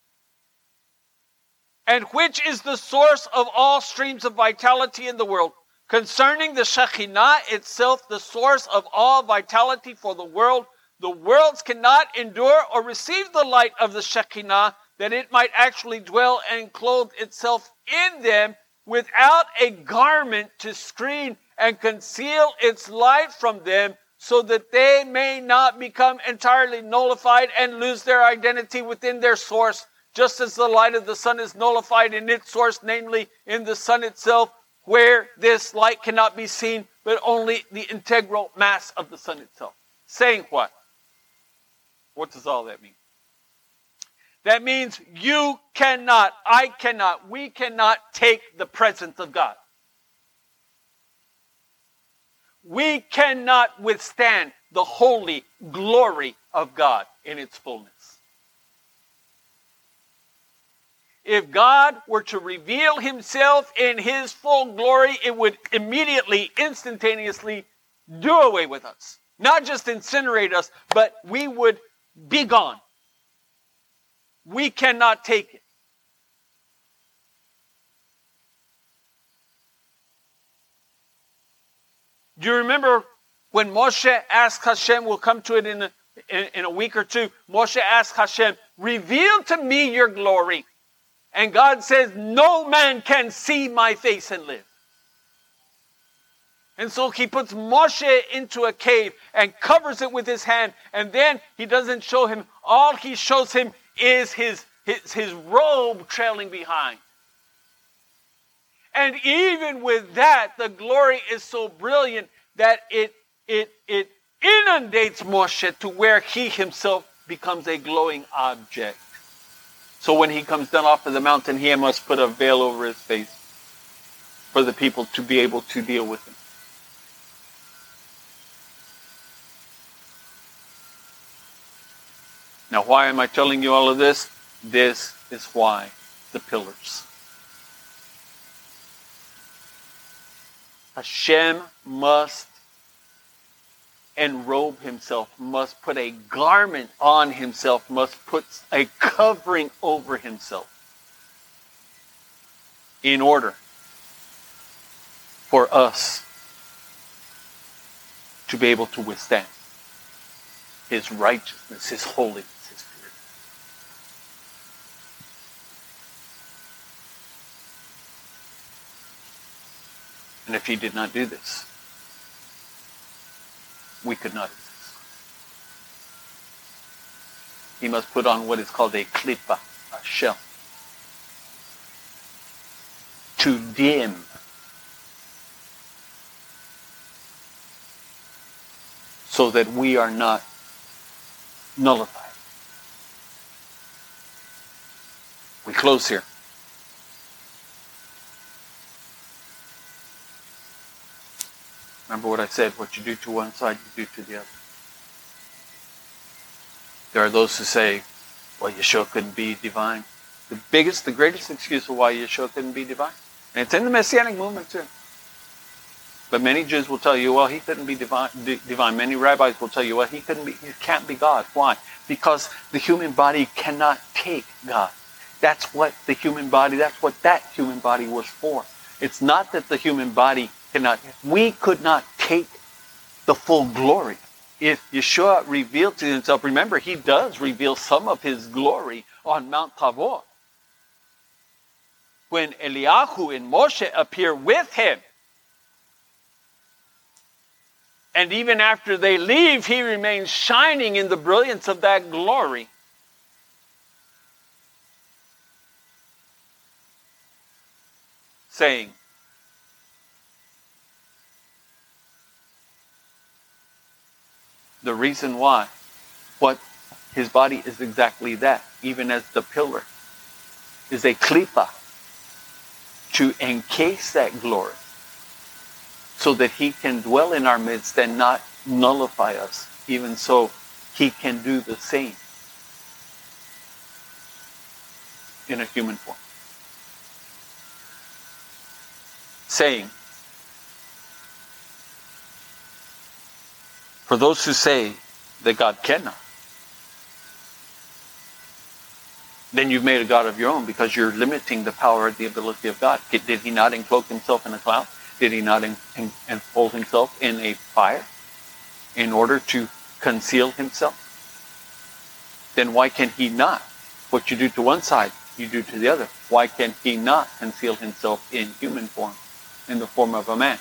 And which is the source of all streams of vitality in the world. Concerning the Shekinah itself, the source of all vitality for the world, the worlds cannot endure or receive the light of the Shekinah, that it might actually dwell and clothe itself in them without a garment to screen and conceal its light from them, so that they may not become entirely nullified and lose their identity within their source, just as the light of the sun is nullified in its source, namely in the sun itself, where this light cannot be seen, but only the integral mass of the sun itself. Saying what? What does all that mean? That means you cannot, I cannot, we cannot take the presence of God. We cannot withstand the holy glory of God in its fullness. If God were to reveal himself in his full glory, it would immediately, instantaneously do away with us. Not just incinerate us, but we would be gone. We cannot take it. Do you remember when Moshe asked Hashem, we'll come to it in a week or two, Moshe asked Hashem, reveal to me your glory. And God says, no man can see my face and live. And so he puts Moshe into a cave and covers it with his hand. And then he doesn't show him, all he shows him is his robe trailing behind. And even with that, the glory is so brilliant that it inundates Moshe to where he himself becomes a glowing object. So when he comes down off of the mountain, he must put a veil over his face for the people to be able to deal with him. Now, why am I telling you all of this? This is why the pillars. Hashem must enrobe himself, must put a garment on himself, must put a covering over himself in order for us to be able to withstand his righteousness, his holiness, his purity. And if he did not do this, we could not exist. He must put on what is called a klippa, a shell, to dim so that we are not nullified. We close here. Remember what I said, what you do to one side, you do to the other. There are those who say, well, Yeshua couldn't be divine. The greatest excuse for why Yeshua couldn't be divine. And it's in the Messianic movement too. But many Jews will tell you, well, he couldn't be divine. Many rabbis will tell you, well, he can't be God. Why? Because the human body cannot take God. That's what that human body was for. It's not that the human body we could not take the full glory. If Yeshua revealed to himself, remember, he does reveal some of his glory on Mount Tabor. When Eliyahu and Moshe appear with him, and even after they leave, he remains shining in the brilliance of that glory. saying. The reason why, what his body is exactly that, even as the pillar is a klipa to encase that glory so that he can dwell in our midst and not nullify us. Even so, he can do the same in a human form. Saying, for those who say that God cannot, then you've made a God of your own because you're limiting the power and the ability of God. Did he not encloak himself in a cloud? Did he not enfold himself in a fire in order to conceal himself? Then why can he not? What you do to one side, you do to the other. Why can he not conceal himself in human form, in the form of a man?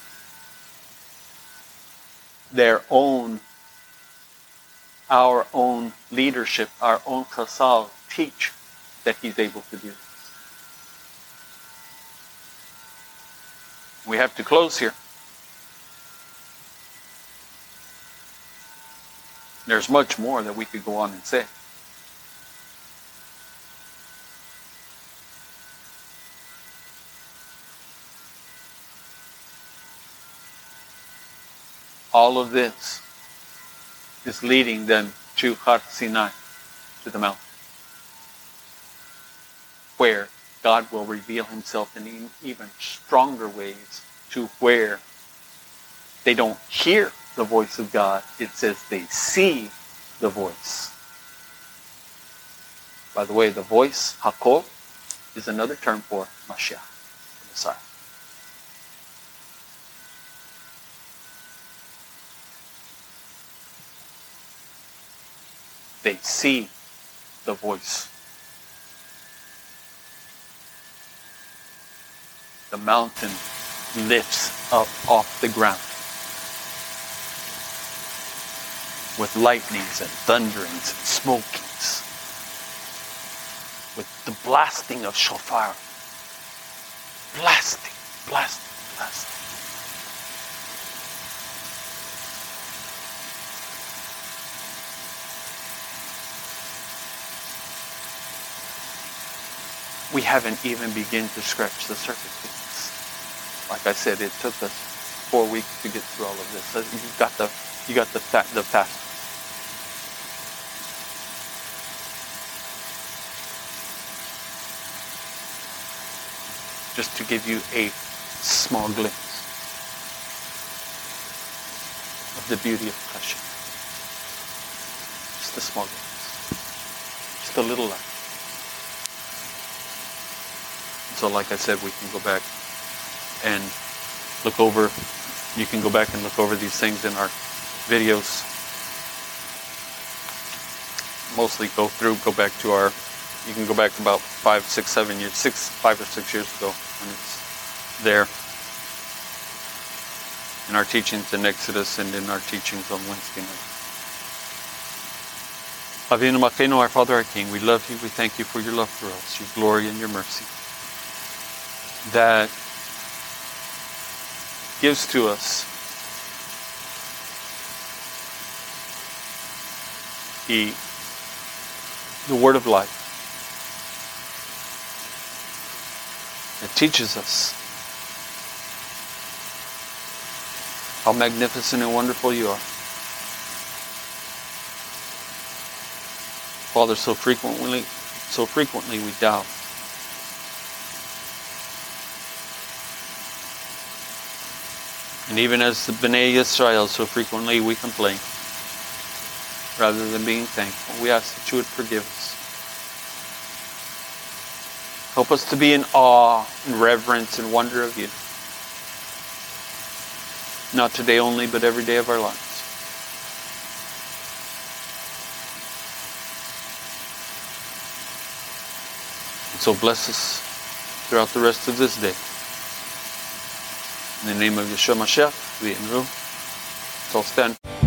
Our own leadership, our own chasal teach that he's able to do this. We have to close here. There's much more that we could go on and say. All of this is leading them to Har Sinai, to the mountain, where God will reveal himself in even stronger ways, to where they don't hear the voice of God. It says they see the voice. By the way, the voice, Hakol, is another term for Mashiach, the Messiah. They see the voice. The mountain lifts up off the ground with lightnings and thunderings and smokings, with the blasting of shofar. Blasting, blasting, blasting. We haven't even begun to scratch the surface of this. Like I said, it took us 4 weeks to get through all of this. So you got the past. Just to give you a small glimpse of the beauty of Hashem. Just a small glimpse. Just a little light. So like I said, we can go back and look over, you can go back and look over these things in our videos. Mostly go back to you can go back about 5 or 6 years ago, and it's there in our teachings in Exodus and in our teachings on Wednesday night. Avinu Malkeinu, our Father, our King, we love you, we thank you for your love for us, your glory and your mercy, that gives to us the word of life. It teaches us how magnificent and wonderful you are. Father, so frequently we doubt. And even as the Bnei Yisrael, so frequently we complain rather than being thankful. We ask that you would forgive us. Help us to be in awe and reverence and wonder of you. Not today only, but every day of our lives. And so bless us throughout the rest of this day. In the name of Yeshua Mashiach, we enroll. So stand.